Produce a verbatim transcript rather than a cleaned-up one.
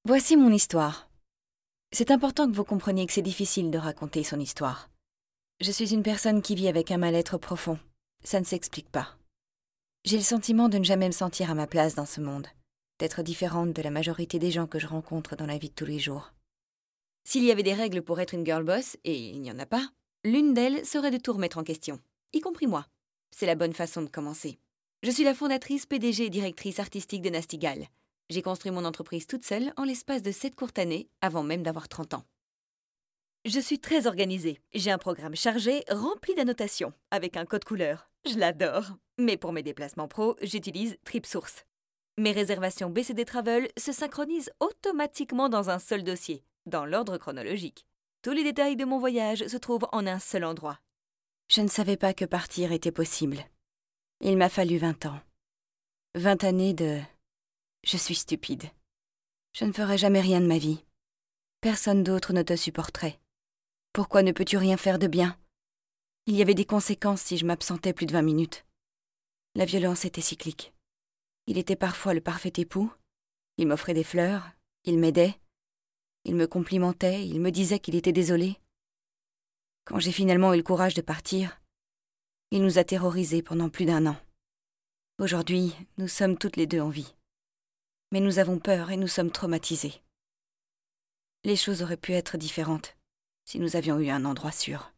Voici mon histoire. C'est important que vous compreniez que c'est difficile de raconter son histoire. Je suis une personne qui vit avec un mal-être profond. Ça ne s'explique pas. J'ai le sentiment de ne jamais me sentir à ma place dans ce monde, d'être différente de la majorité des gens que je rencontre dans la vie de tous les jours. S'il y avait des règles pour être une girl boss, et il n'y en a pas, l'une d'elles serait de tout remettre en question, y compris moi. C'est la bonne façon de commencer. Je suis la fondatrice, P D G et directrice artistique de Nastigal. J'ai construit mon entreprise toute seule en l'espace de sept courtes années, avant même d'avoir trente ans. Je suis très organisée. J'ai un programme chargé, rempli d'annotations, avec un code couleur. Je l'adore. Mais pour mes déplacements pro, j'utilise TripSource. Mes réservations B C D Travel se synchronisent automatiquement dans un seul dossier, dans l'ordre chronologique. Tous les détails de mon voyage se trouvent en un seul endroit. Je ne savais pas que partir était possible. Il m'a fallu vingt ans. Vingt années de... Je suis stupide. Je ne ferai jamais rien de ma vie. Personne d'autre ne te supporterait. Pourquoi ne peux-tu rien faire de bien? Il y avait des conséquences si je m'absentais plus de vingt minutes. La violence était cyclique. Il était parfois le parfait époux. Il m'offrait des fleurs, il m'aidait, il me complimentait, il me disait qu'il était désolé. Quand j'ai finalement eu le courage de partir, il nous a terrorisés pendant plus d'un an. Aujourd'hui, nous sommes toutes les deux en vie. Mais nous avons peur et nous sommes traumatisés. Les choses auraient pu être différentes si nous avions eu un endroit sûr.